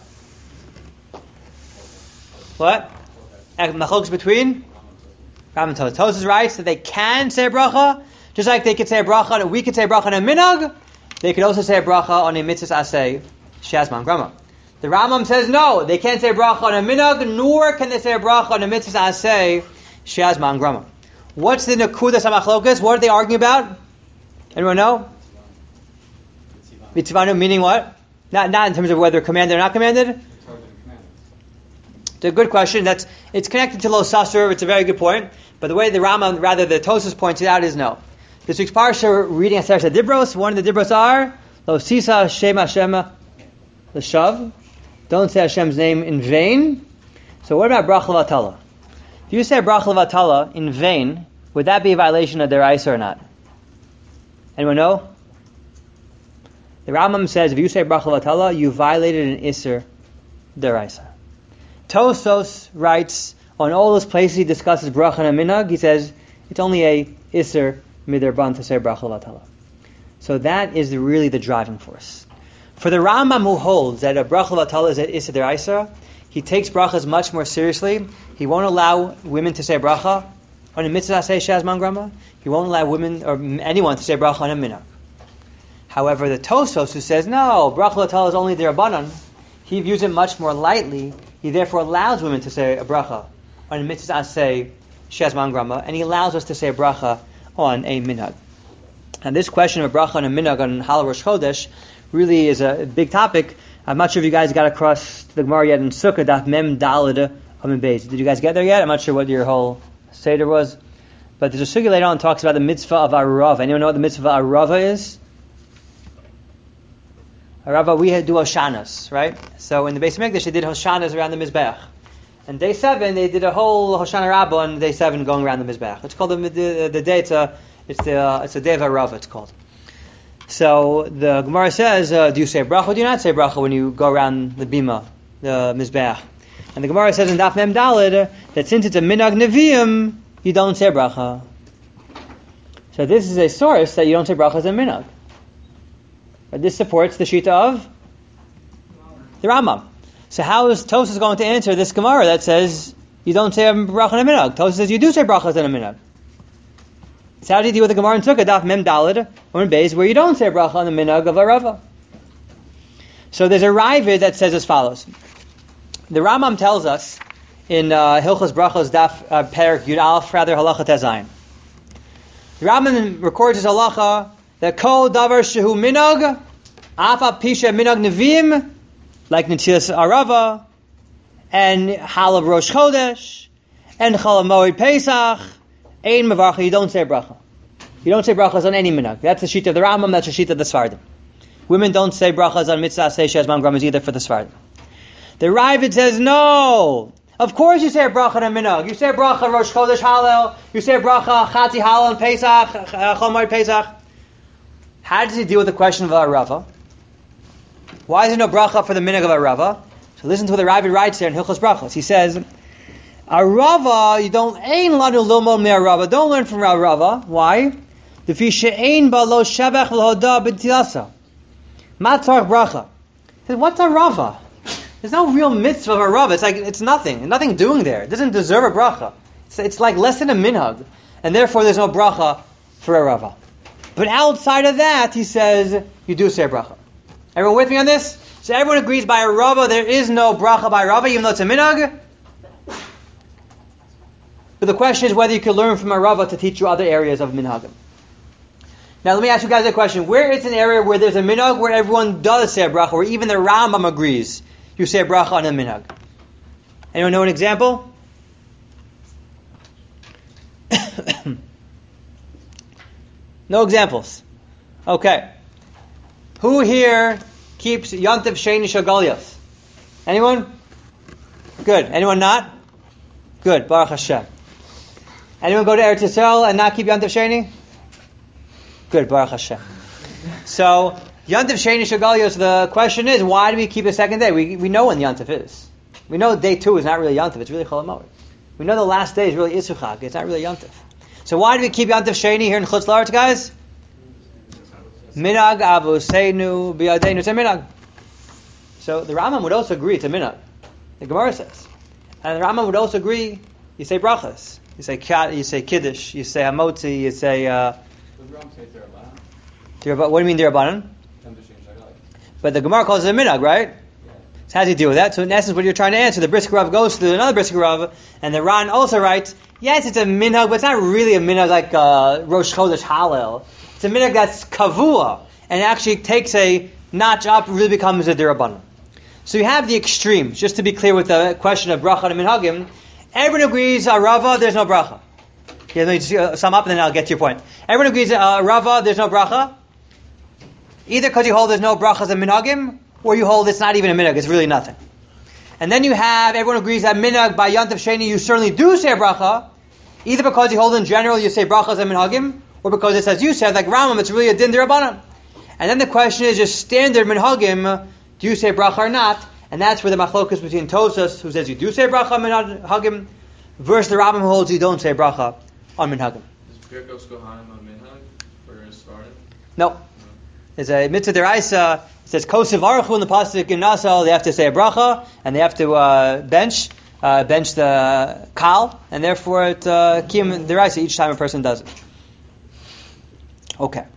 What? Machlokes between Ram and Tosos. Tosos writes that they can say a bracha, just like they could say a bracha, on, we could say a bracha on a minhag, they could also say a bracha on a mitzvah aseh shehaz ma'am grama. The Rambam says no, they can't say a bracha on a minhag, nor can they say a bracha on a mitzvah aseh shehaz ma'am grama. What's the Nakudas HaMachlokas? What are they arguing about? Anyone know? Mitzvanu meaning what? Not not in terms of whether commanded or not commanded? It's a good question. That's it's connected to Lo Sasur. It's a very good point. But the way the Rambam, rather the Tosos points it out is no. This week's parsha reading Aseret Dibros. One of the Dibros are Lo Sisa Shem Hashem L'Shav. Don't say Hashem's name in vain. So what about Bracha L'Vatala? If you say Bracha L'Vatala in vain, would that be a violation of Deraisa or not? Anyone know? The Rambam says if you say Bracha L'Vatala, you violated an Isser Deraisa. Tosos writes on all those places he discusses Bracha and Minhag, he says it's only a Isser Miderban to say Bracha L'Vatala. So that is really the driving force. For the Rambam who holds that a Bracha L'Vatala is an Isser Deraisa, he takes brachas much more seriously. He won't allow women to say bracha on a mitzvah aseh shehaz ma'am grama. He won't allow women or anyone to say bracha on a minhag. However, the Tosos who says no, bracha l'Vatala is only the Rabbanan, he views it much more lightly. He therefore allows women to say a bracha on a mitzvah aseh shehaz ma'am grama, and he allows us to say a bracha on a minhag. And this question of a bracha on a minhag on Hallel Rosh Chodesh really is a big topic. I'm not sure if you guys got across the Gemara yet in Sukkah, Daf Mem Daled Amud Beis. Did you guys get there yet? I'm not sure what your whole Seder was. But there's a Sukkah later on that talks about the mitzvah of Arava. Anyone know what the mitzvah of Arava is? Rava, we do Hoshanas, right? So in the Beis Hamikdash, they did Hoshanas around the Mizbeach. And day seven, they did a whole Hoshana Rabbah on day seven going around the Mizbeach. It's called the, the, the day, it's a, it's the, uh, it's a day of Rava, it's called. So the Gemara says, uh, do you say bracha or do you not say bracha when you go around the bima, the Mizbeach? And the Gemara says in Daf Mem Daled that since it's a Minhag Nevi'im, you don't say bracha. So this is a source that you don't say bracha as a Minhag. But this supports the Shita of the Rambam. So how is Tosas going to answer this Gemara that says you don't say bracha in a Minhag? Tosas says you do say brachas in a Minhag. So how do you deal with the Gemara in Sukkah, Daf Mem Daled, or in Beis, where you don't say bracha on the Minhag of a Rava? So there's a Ravid that says as follows. The Rambam tells us in uh, Hilchos Brachos Daf uh, Perik Yud Aleph, rather Halacha Tezayin. The Rambam records his halacha that Kol Davar Shehu Minhag, Afa Pisha Minhag Nevi'im, like Netilas Arava, and Halav Rosh Chodesh, and Chol Moed Pesach, Ein Mevarcha. You don't say bracha. You don't say brachas on any minhag. That's the sheet of the Rambam. That's the sheet of the Sfardim. Women don't say brachas on mitzvah seishes mamgramas either for the Sfardim. The Ravid says no. Of course you say a bracha on a minhag. You say a bracha Rosh Chodesh Halel. You say a bracha Chatzi Halel and Pesach, Chol Moed Pesach. How does he deal with the question of a Rava? Why is there no bracha for the minhag of a Rava? So listen to what the Ravid writes there in Hilchos Brachos. He says, a Rava, you don't ain lanu lilmod me a Rava. Don't learn from a Rava. Why? The fi she'ein ba lo shabach v'hoda b'tilasa. Matzarch bracha. He says, what's a Rava? There's no real mitzvah of a Rava. It's like it's nothing. Nothing doing there. It doesn't deserve a bracha. It's, it's like less than a minhag, and therefore there's no bracha for a Rava. But outside of that, he says you do say a bracha. Everyone with me on this? So everyone agrees by a Rava there is no bracha by Rava, even though it's a minhag. But the question is whether you can learn from a Rava to teach you other areas of minhagim. Now let me ask you guys a question. Where is an area where there's a minhag where everyone does say a bracha, where even the Rambam agrees you say a bracha on a minhag? Anyone know an example? No examples. Okay. Who here keeps Yontif Sheni Shagalios? Anyone? Good. Anyone not? Good. Baruch Hashem. Anyone go to Eretz Yisrael and not keep Yontif Sheni? Good. Baruch Hashem. So, Yontif Sheni Shagalios, the question is, why do we keep a second day? We we know when Yontif is. We know day two is not really Yontif, it's really Chol HaMoed. We know the last day is really Isuchag, it's not really Yontif. So why do we keep Yontif Sheni here in Chutz La'aretz, guys? Minhag Avuseinu B'yadeinu. It's a minhag. So the Rambam would also agree it's a minhag. The Gemara says. And the Rambam would also agree, you say brachas. You say kat, you say kiddush, you say hamotzi, you say... Uh, what do you mean dirabanan? But the Gemara calls it a minhag, right? Yeah. So how do you deal with that? So in essence, what you're trying to answer, the Brisker Rav goes to another Brisker Rav, and the Ran also writes, yes, it's a minhag, but it's not really a minhag like uh, Rosh Chodesh Halel. It's a minhag that's kavua, and it actually takes a notch up, really becomes a dirabanan. So you have the extremes. Just to be clear with the question of bracha and minhagim, everyone agrees a Rava, there's no bracha. Yeah, let me just uh, sum up, and then I'll get to your point. Everyone agrees a Rava, there's no bracha. Either because you hold there's no brachas and minhagim, or you hold it's not even a minhag, it's really nothing. And then you have, everyone agrees that minhag by Yontif Sheni, you certainly do say a bracha, either because you hold in general, you say brachas and minhagim, or because it says you said, like Rambam, it's really a din dirabanan. And then the question is just standard minhagim, do you say bracha or not? And that's where the machlokas between Tosas, who says you do say bracha on minhagim, versus the Rambam who holds you don't say bracha on minhagim. Does Birkos Kohanim on minhag for Sfardim? No. There's a mitzvah deraisa. It says Kosiv Aruchu in the pasuk in Nasal. They have to say a bracha and they have to uh, bench uh, bench the kal, and therefore it uh, kiyum deraisa each time a person does it. Okay.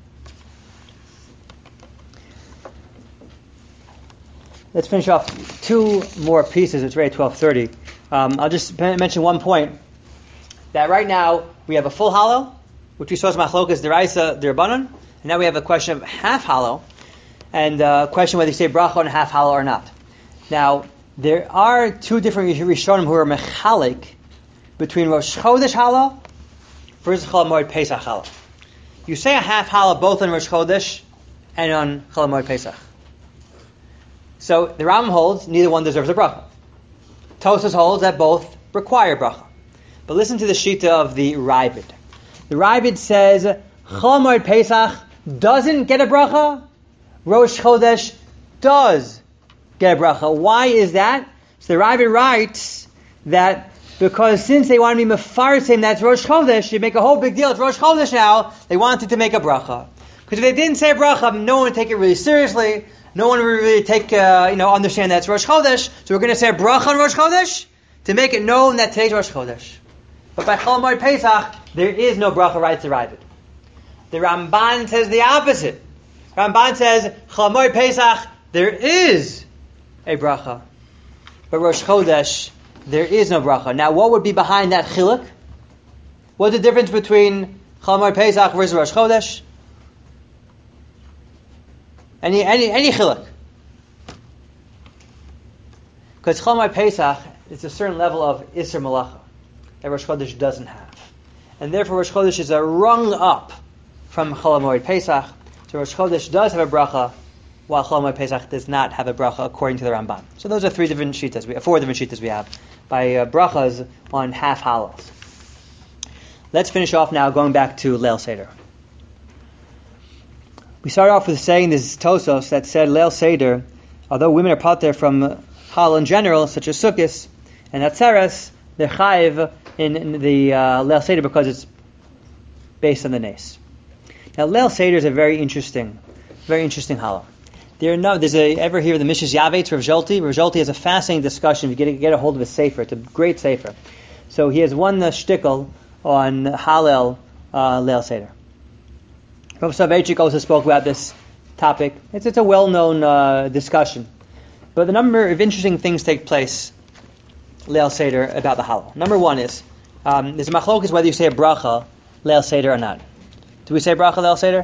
Let's finish off two more pieces. It's already twelve thirty. Um, I'll just mention one point. That right now we have a full hollow, which we saw as machlokas deraisa derabanan. And now we have a question of half hollow, and a question whether you say bracha on half hollow or not. Now, there are two different Rishonim who are mechalik between Rosh Chodesh hollow versus Chol Moed Pesach hollow. You say a half hollow both on Rosh Chodesh and on Chol Moed Pesach. So the Rambam holds neither one deserves a bracha. Tosfos holds that both require bracha. But listen to the shita of the Ravid. The Ravid says Chol Hamoed Pesach doesn't get a bracha. Rosh Chodesh does get a bracha. Why is that? So the Ravid writes that because since they want to be mefarsim, that's Rosh Chodesh, you make a whole big deal. It's Rosh Chodesh now. They wanted to make a bracha. Because if they didn't say a bracha, no one would take it really seriously. No one would really take, uh, you know, understand that's Rosh Chodesh. So we're going to say a bracha on Rosh Chodesh to make it known that today's Rosh Chodesh. But by Chol Hamoed Pesach, there is no bracha, writes the Ravid. The Ramban says the opposite. Ramban says Chol Hamoed Pesach, there is a bracha. But Rosh Chodesh, there is no bracha. Now, what would be behind that chiluk? What's the difference between Chol Hamoed Pesach versus Rosh Chodesh? Any any any chiluk? Because Chol Hamoed Pesach is a certain level of Isser Malacha that Rosh Chodesh doesn't have, and therefore Rosh Chodesh is a rung up from Chol Hamoed Pesach. So Rosh Chodesh does have a bracha, while Chol Hamoed Pesach does not have a bracha, according to the Ramban. So those are three different shitas, we, four different shitas we have by uh, brachas on half halos. Let's finish off now, going back to Leil Seder. We started off with saying this Tosfos that said Leil Seder, although women are pater from uh, halal in general, such as Sukkos and Atzeres, they're chayiv in, in the uh, Leil Seder because it's based on the nes. Now Leil Seder is a very interesting, very interesting halal. There are no, there's a, ever hear of the Mishas Yavetz, Rav Zolti? Rav Zolti has a fascinating discussion. If you get, get a hold of his sefer, it's a great sefer. So he has one uh, shtickle on Hallel uh, Leil Seder. Rav Soloveitchik also spoke about this topic. It's, it's a well-known uh, discussion. But the number of interesting things take place Leil Seder about the Hallel. Number one is, um, there's a machlokas whether you say a bracha Leil Seder or not. Do we say bracha Leil Seder?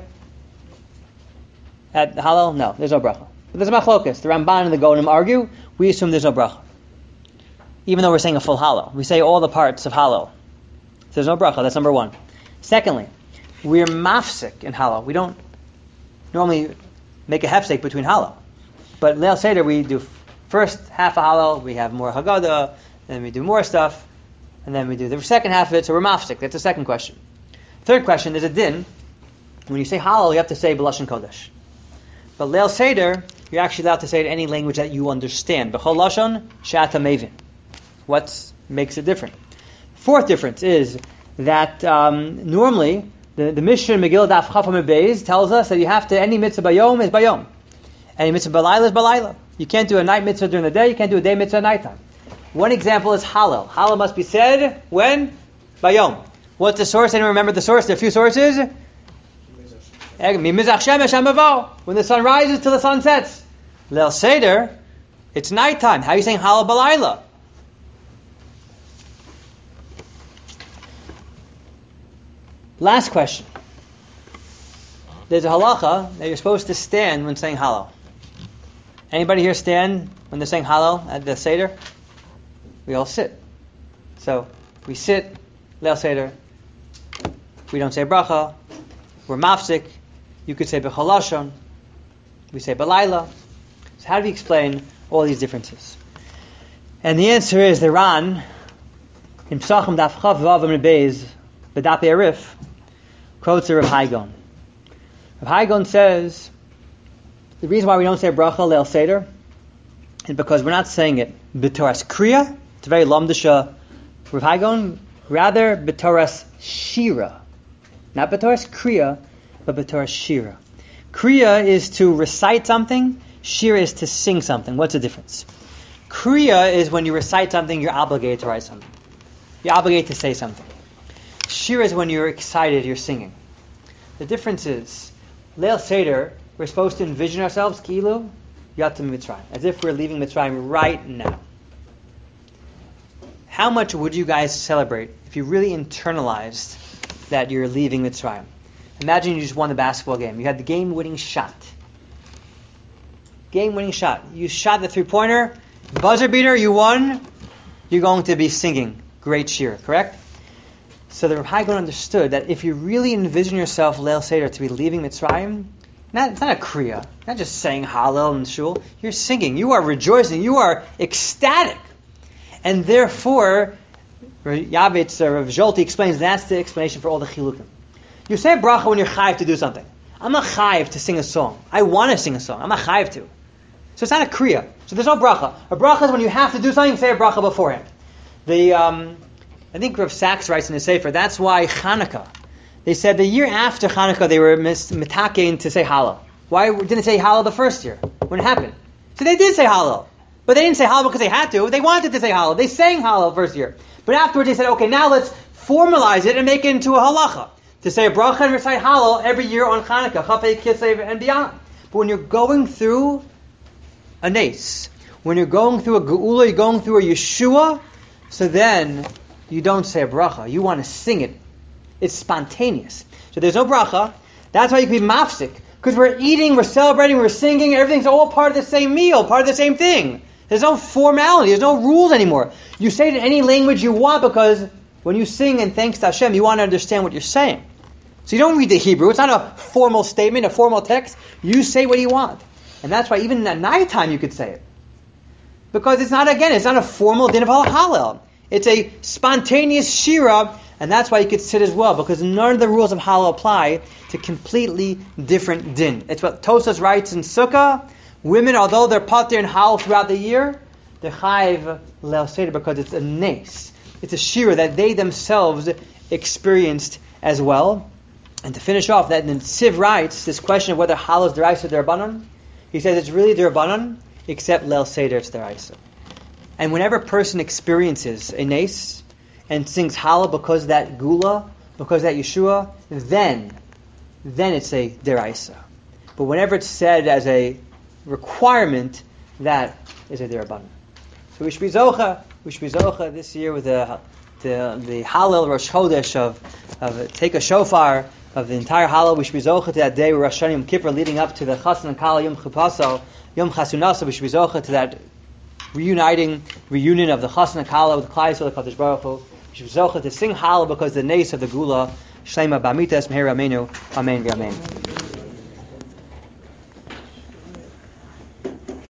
At Hallel? No, there's no bracha. But there's a machlokas. The Ramban and the Gonim argue. We assume there's no bracha. Even though we're saying a full Hallel. We say all the parts of Hallel. So there's no bracha. That's number one. Secondly, we're mafsik in Hallel. We don't normally make a hefsek between Hallel. But Leil Seder, we do first half of Hallel, we have more Haggadah, then we do more stuff, and then we do the second half of it, so we're mafsik. That's the second question. Third question, there's a din. When you say Hallel, you have to say B'lashon Kodesh. But Leil Seder, you're actually allowed to say it in any language that you understand. B'chol lashon she'ata mevin. What makes it different? Fourth difference is that um, normally the, the Mishnah in Megillah Daf Chaf Amud Beis tells us that you have to, any mitzvah bayom is bayom. Any mitzvah balayla is balayla. You can't do a night mitzvah during the day, you can't do a day mitzvah at nighttime. One example is Hallel. Hallel must be said when? Bayom. What's the source? Anyone remember the source? There are a few sources. When the sun rises till the sun sets. Leil Seder, it's nighttime. How are you saying Hallel balayla? Last question. There's a halacha that you're supposed to stand when saying Hallel. Anybody here stand when they're saying Hallel at the Seder? We all sit. So we sit, Leil Seder. We don't say bracha. We're mafsik. You could say b'chol lashon. We say balayla. So how do we explain all these differences? And the answer is the Ran in Psachim Daf Chav Vav Amud Beis B'Dapei Arif quotes a Rav Hai Gaon. Rav Hai Gaon says the reason why we don't say bracha Leil Seder is because we're not saying it b'toras kriya. It's a very lamdisha Rav Hai Gaon. Rather b'toras shira, not b'toras kriya, but b'toras shira. Kriya is to recite something. Shira is to sing something. What's the difference? Kriya is when you recite something, you're obligated to write something. You're obligated to say something. Shira is when you're excited, you're singing. The difference is, Leil Seder, we're supposed to envision ourselves, Kilu, Yatzim Mitzrayim, as if we're leaving Mitzrayim right now. How much would you guys celebrate if you really internalized that you're leaving Mitzrayim? Imagine you just won the basketball game. You had the game-winning shot. Game-winning shot. You shot the three-pointer, buzzer beater, you won. You're going to be singing great shira, correct? So the Rav Hai Gaon understood that if you really envision yourself, Leil Seder, to be leaving Mitzrayim, Not, it's not a kriya. Not just saying Hallel and shul. You're singing. You are rejoicing. You are ecstatic. And therefore, Yavitz or Rav Zolti explains that's the explanation for all the chilukim. You say a bracha when you're chayiv to do something. I'm not chayiv to sing a song. I want to sing a song. I'm not chayiv to. So it's not a kriya. So there's no bracha. A bracha is when you have to do something, say a bracha beforehand. The um, I think Rav Sachs writes in the Sefer, that's why Chanukah, they said the year after Chanukah they were mitakein to say Hallel. Why didn't they say Hallel the first year? When it happened? So they did say Hallel. But they didn't say Hallel because they had to. They wanted to say Hallel. They sang Hallel first year. But afterwards they said, okay, now let's formalize it and make it into a halacha. To say a bracha and recite Hallel every year on Chanukah, Chafei Kislev and beyond. But when you're going through a nace, when you're going through a geula, you're going through a Yeshua, so then you don't say a bracha. You want to sing it. It's spontaneous. So there's no bracha. That's why you can be mafsik. Because we're eating, we're celebrating, we're singing, everything's all part of the same meal, part of the same thing. There's no formality, there's no rules anymore. You say it in any language you want because when you sing and thanks to Hashem, you want to understand what you're saying. So you don't read the Hebrew. It's not a formal statement, a formal text. You say what you want. And that's why even at nighttime you could say it. Because it's not, again, it's not a formal din of Hallel. It's a spontaneous shira, and that's why you could sit as well, because none of the rules of Hallel apply to completely different din. It's what Tosas writes in Sukkah. Women, although they're pater in Hallel throughout the year, they're chayiv leil seder because it's a nes. It's a shira that they themselves experienced as well. And to finish off, that Netziv writes this question of whether Hallel is deraisa or derabanan. He says it's really derabanan, except leil seder it's deraisa. And whenever a person experiences a nes and sings Hallel because of that gula, because of that Yeshua, then, then it's a deraisa. But whenever it's said as a requirement, that is a derabanan. So we should be zocha, we should be zocha this year with the the, the Hallel Rosh Chodesh of of take a shofar of the entire Hallel. We should be zocha to that day, Rosh Hashanah Yom Kippur, leading up to the Chassan and Kala Yom Chuppasel, Yom Chasunasa. We should be zocha to that reuniting reunion of the Chassan and Kala with Klal Yisrael, the Kadosh Baruch Hu. We should be zocha to sing Hallel because the nes of the Gula. Shlema Bamitas Meher Amenu. Amen. Amen.